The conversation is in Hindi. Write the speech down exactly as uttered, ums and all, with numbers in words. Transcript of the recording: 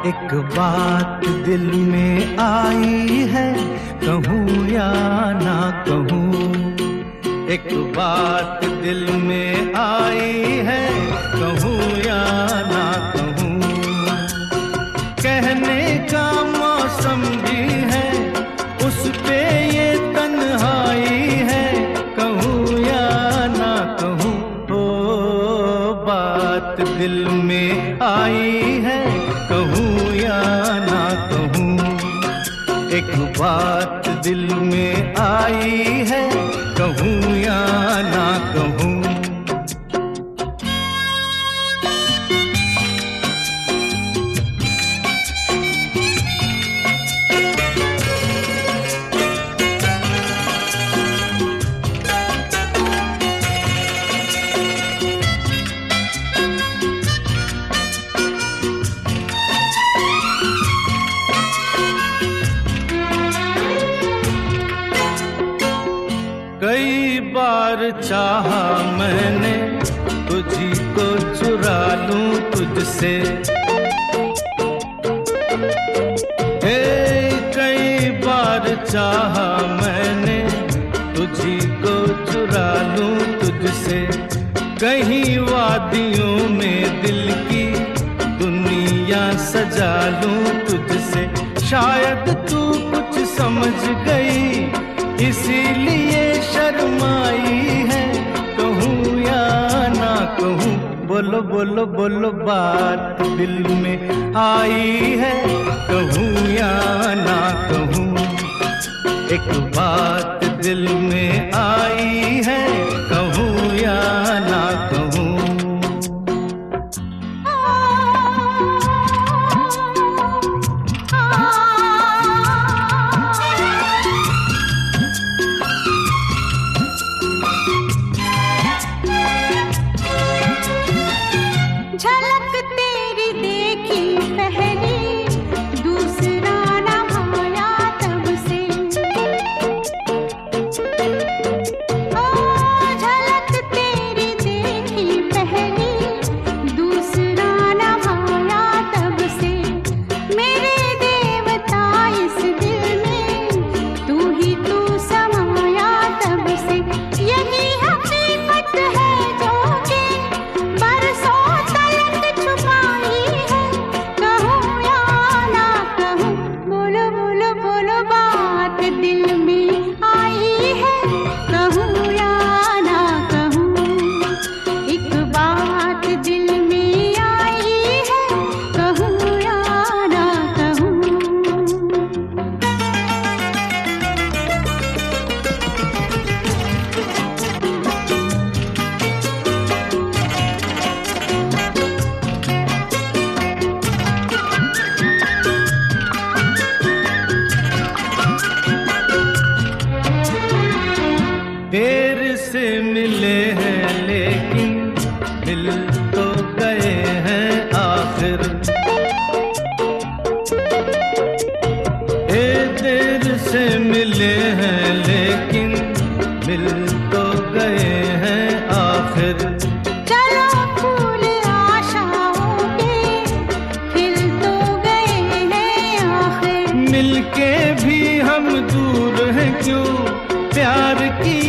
एक बात दिल में आई है, कहूँ या ना कहूँ। एक बात दिल में आई है, कहूँ या ना कहूँ। कहने का मौसम भी है, उस पे ये तन्हाई है, कहूँ या ना कहूँ। ओ बात दिल में आई है, कहूँ या ना कहूँ। एक बात दिल में आई है, कहूँ या ना कहूँ। कई बार चाहा मैंने तुझी को चुरा लूं तुझसे, हे कई बार चाहा मैंने तुझी को चुरा लूं तुझसे। कहीं वादियों में दिल की दुनिया सजा लूं तुझसे। शायद तू कुछ समझ गई इसीलिए शर्माई है, कहूँ या ना कहूँ। बोलो बोलो बोलो बात दिल में आई है, कहूँ या ना कहूँ। एक बात दिल में आई है, कहूँ या ना कहूँ। झलक तेरी देखी पहली, दूसरा न भाया तब से। ओ झलक तेरी देखी पहली, दूसरा न भाया तब से। मेरे देवता इस दिल में तू ही तू समाया तब से। यही हकीकत है जो कि बरसों दिल में आई है, कहूँ या ना कहूँ। एक बात दिल में आई है, कहूँ या ना कहूँ। देर से मिले हैं लेकिन मिल तो गए हैं आखिर। ए देर से मिले हैं लेकिन मिल तो गए हैं आखिर। चलो फूल आशाओं के खिल तो गए हैं आखिर। मिलके भी हम दूर हैं क्यों, प्यार की